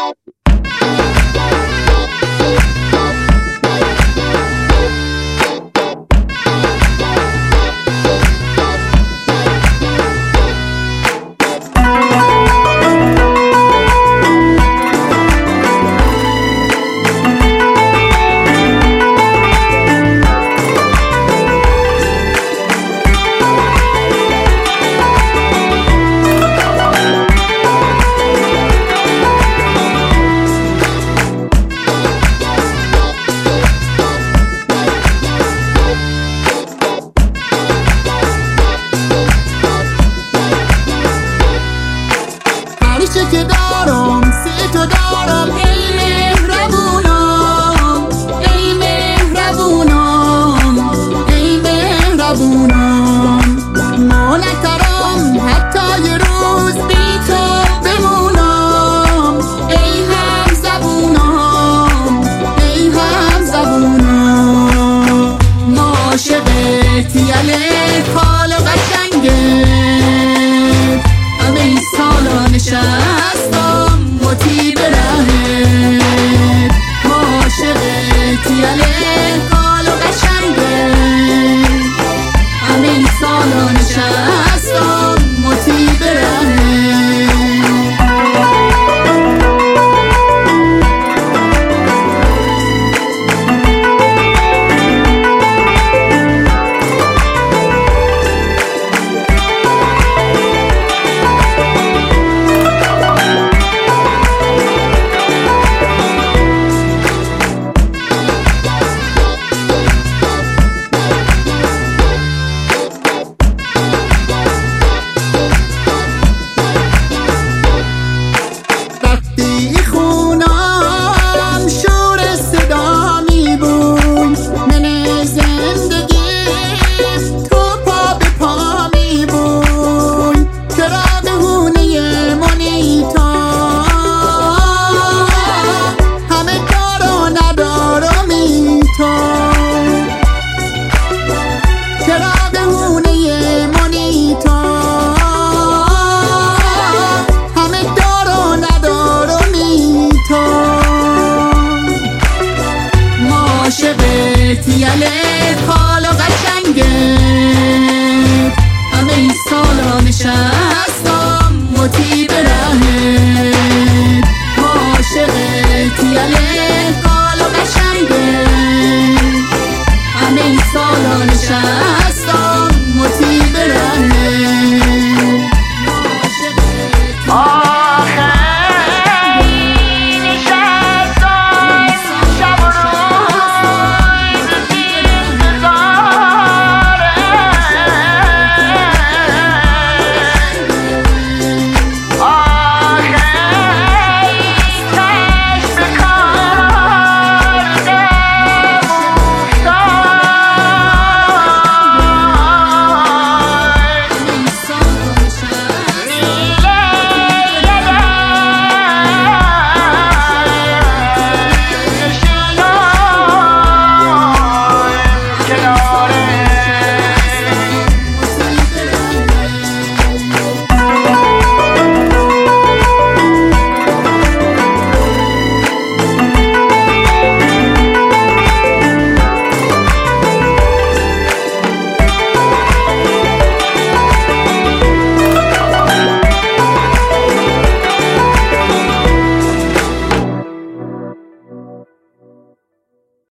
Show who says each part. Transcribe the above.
Speaker 1: هرچه که دارم سی تو دارم ای مهربونم، ای مهربونم، ای مهربونم. ما نکرم حتی یه روز بی تو بمونم، ای هم زبونم، ای هم زبونم. ما عاشقت یله خال قشنگت، همه این سالا نشستم مطیع رهت. ما عاشقت یله خال قشنگت، همه این سالا نشستم مطیع رهت. عاشقت یله